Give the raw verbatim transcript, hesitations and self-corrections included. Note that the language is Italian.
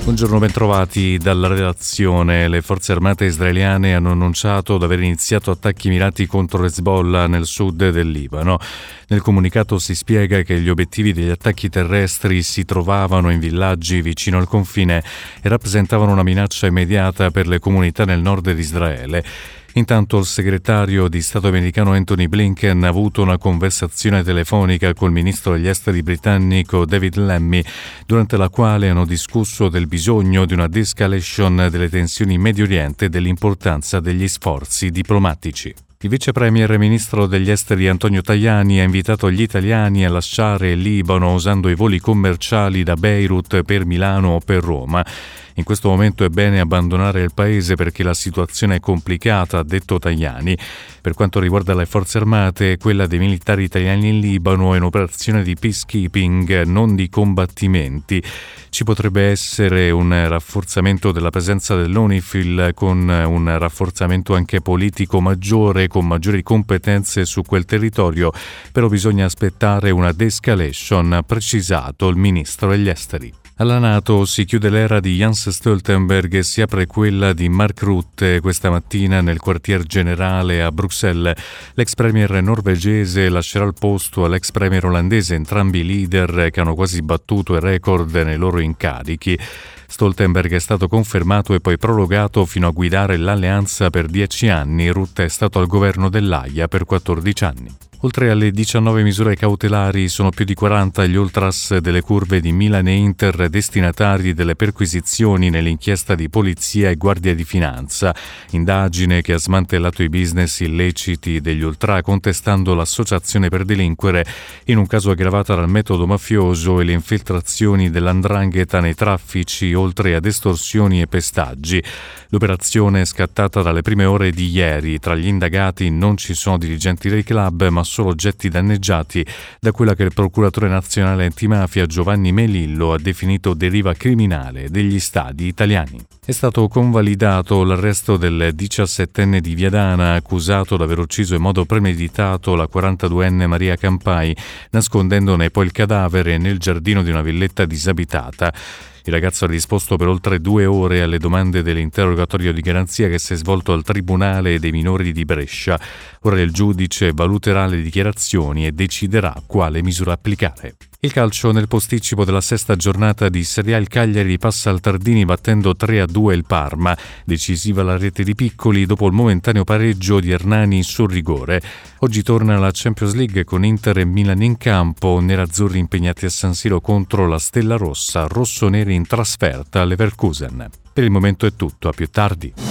Buongiorno, bentrovati dalla redazione. Le forze armate israeliane hanno annunciato di aver iniziato attacchi mirati contro Hezbollah nel sud del Libano. Nel comunicato si spiega che gli obiettivi degli attacchi terrestri si trovavano in villaggi vicino al confine e rappresentavano una minaccia immediata per le comunità nel nord di Israele. Intanto il segretario di Stato americano Anthony Blinken ha avuto una conversazione telefonica col ministro degli esteri britannico David Lammy, durante la quale hanno discusso del bisogno di una de-escalation delle tensioni in Medio Oriente e dell'importanza degli sforzi diplomatici. Il vice premier e ministro degli esteri Antonio Tajani ha invitato gli italiani a lasciare il Libano usando i voli commerciali da Beirut per Milano o per Roma. In questo momento è bene abbandonare il paese perché la situazione è complicata, ha detto Tajani. Per quanto riguarda le forze armate, quella dei militari italiani in Libano è un'operazione di peacekeeping, non di combattimenti. Ci potrebbe essere un rafforzamento della presenza dell'UNIFIL con un rafforzamento anche politico maggiore, con maggiori competenze su quel territorio, però bisogna aspettare una de-escalation, ha precisato il ministro degli esteri. Alla NATO si chiude l'era di Jens Stoltenberg e si apre quella di Mark Rutte. Questa mattina nel quartier generale a Bruxelles l'ex premier norvegese lascerà il posto all'ex premier olandese, entrambi leader che hanno quasi battuto il record nei loro incarichi. Stoltenberg è stato confermato e poi prorogato fino a guidare l'alleanza per dieci anni. Rutte è stato al governo dell'Aia per quattordici anni. Oltre alle diciannove misure cautelari, sono più di quaranta gli ultras delle curve di Milan e Inter destinatari delle perquisizioni nell'inchiesta di Polizia e Guardia di Finanza, indagine che ha smantellato i business illeciti degli ultra contestando l'associazione per delinquere in un caso aggravato dal metodo mafioso e le infiltrazioni dell'andrangheta nei traffici, oltre ad estorsioni e pestaggi. L'operazione è scattata dalle prime ore di ieri. Tra gli indagati non ci sono dirigenti del club, ma solo oggetti danneggiati da quella che il procuratore nazionale antimafia Giovanni Melillo ha definito deriva criminale degli stadi italiani. È stato convalidato l'arresto del diciassettenne di Viadana accusato di aver ucciso in modo premeditato la quarantaduenne Maria Campai, nascondendone poi il cadavere nel giardino di una villetta disabitata. Il ragazzo ha risposto per oltre due ore alle domande dell'interrogatorio di garanzia che si è svolto al Tribunale dei minori di Brescia. Ora il giudice valuterà le dichiarazioni e deciderà quale misura applicare. Il calcio: nel posticipo della sesta giornata di Serie A il Cagliari passa al Tardini battendo tre a due il Parma. Decisiva la rete di Piccoli dopo il momentaneo pareggio di Hernani sul rigore. Oggi torna la Champions League con Inter e Milan in campo, nerazzurri impegnati a San Siro contro la Stella Rossa, rossoneri in trasferta all'Leverkusen. Per il momento è tutto, a più tardi.